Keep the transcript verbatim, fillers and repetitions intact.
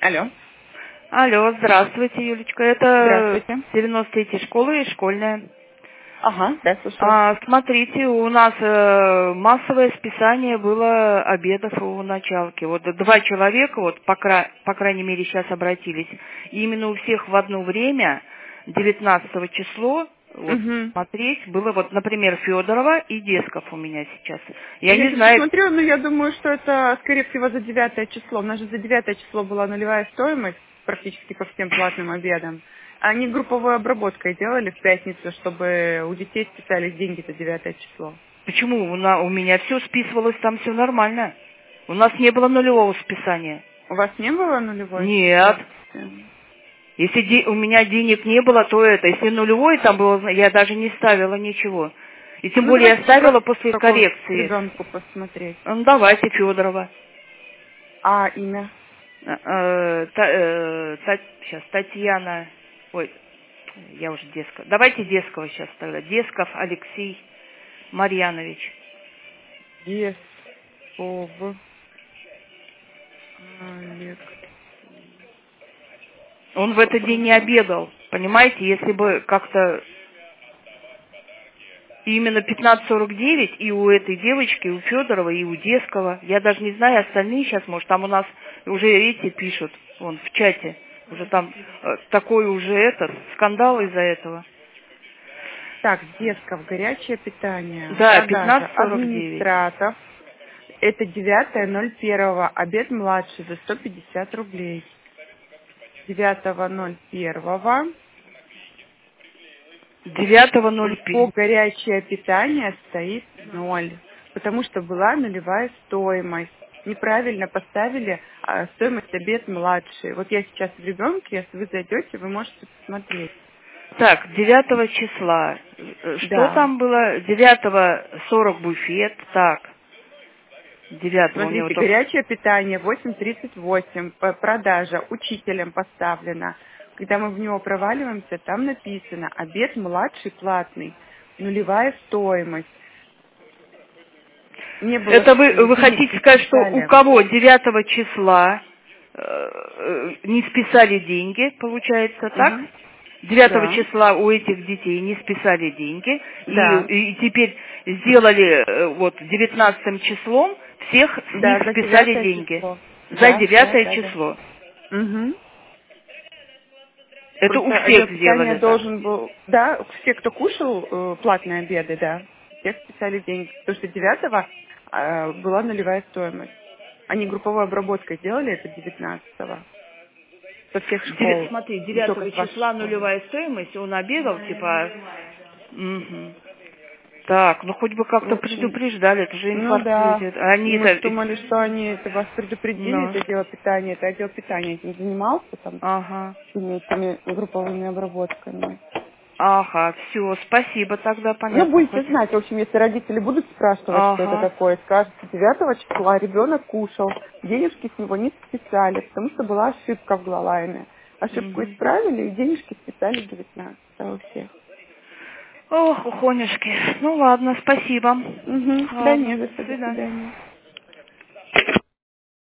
Алло. Алло, здравствуйте, Юлечка. Это Здравствуйте. девяносто третья школа и школьная. Ага, да, слушаю. А, смотрите, у нас э, массовое списание было обедов у началки. Вот два человека, вот по, кра- по крайней мере, сейчас обратились. И именно у всех в одно время, девятнадцатого число, вот Угу. смотреть, было вот, например, Федорова и Десков у меня сейчас. Я Я не сейчас знаю. посмотрю, но я думаю, что это, скорее всего, за девятое число. У нас же за девятое число была нулевая стоимость практически по всем платным обедам. Они групповой обработкой делали в пятницу, чтобы у детей списались деньги за девятое число. Почему? У, на- у меня все списывалось, там все нормально. У нас не было нулевого списания. У вас не было нулевой Нет. списания? Если де- у меня денег не было, то это. Если нулевой там было, я даже не ставила ничего. И тем Ну, более я давайте ставила попробуем после такого коррекции. ребенку посмотреть. Ну, давайте, Федорова. А имя? Сейчас, Татьяна. Ой, я уже Дескова. Давайте Дескова сейчас тогда. Десков Алексей Марьянович. Десков. Олег. Он в этот день не Попробуем. обедал. Понимаете, если бы как-то именно пятнадцать сорок девять и у этой девочки, и у Федорова, и у Дескова. Я даже не знаю, остальные сейчас, может, там у нас уже эти пишут, вон, в чате. Уже там э, такой уже этот, скандал из-за этого. Так, Десков, горячее питание, Да, продажа, пятнадцать сорок девять. администратор. Это девятое ноль первого, обед младший за сто пятьдесят рублей. девятого ноль первого девятого ноль по пять. горячее питание стоит ноль, потому что была нулевая стоимость. Неправильно поставили а, стоимость обед младший. Вот я сейчас в ребенке, если вы зайдете, вы можете посмотреть. Так, девятого числа. Э, Что Да. там было? Девятого сорок буфет. Так, девятого у меня вот Смотрите, только... горячее питание восемь тридцать восемь, п- продажа учителем поставлена. Когда мы в него проваливаемся, там написано обед младший платный, нулевая стоимость. Не было Это вы, ш- вы денег, хотите не сказать, что у списали. кого девятого числа э, э, не списали деньги, получается, так? Мгм. Девятого Да, числа у этих детей не списали деньги, да, и, и теперь сделали э, вот девятнадцатым числом, всех с них да, за списали девятое деньги. число. За Да, да, девятое да, да. число. Мгм. Это у Просто всех отдел питания сделали так. должен был, да, все, кто кушал э, платные обеды, да, всех списали деньги, потому что девятого э, была нулевая стоимость. Они групповой обработкой делали это девятнадцатого со всех Девя- школ, Смотри, не только девятого с вашей числа школы. нулевая стоимость, он обедал, типа... мгм. Так, ну хоть бы В как-то общем, предупреждали, это же ну инфаркт да, люди. Они-то... мы же думали, что они это вас предупредили, Ну, это дело питания, это отдел питания этим занимался там ага. всеми этими групповыми обработками. Ага, все, спасибо тогда, Ну, понятно будете хоть. знать, в общем, если родители будут спрашивать, что это Ага. такое, скажете, девятого числа ребенок кушал, денежки с него не списали, потому что была ошибка в Глалайне. Ошибку Мгм. исправили, и денежки списали девятнадцатого у всех. Ох, ухонюшки. Ну ладно, спасибо. Угу. Да Ладно, не за до что, до свидания. свидания.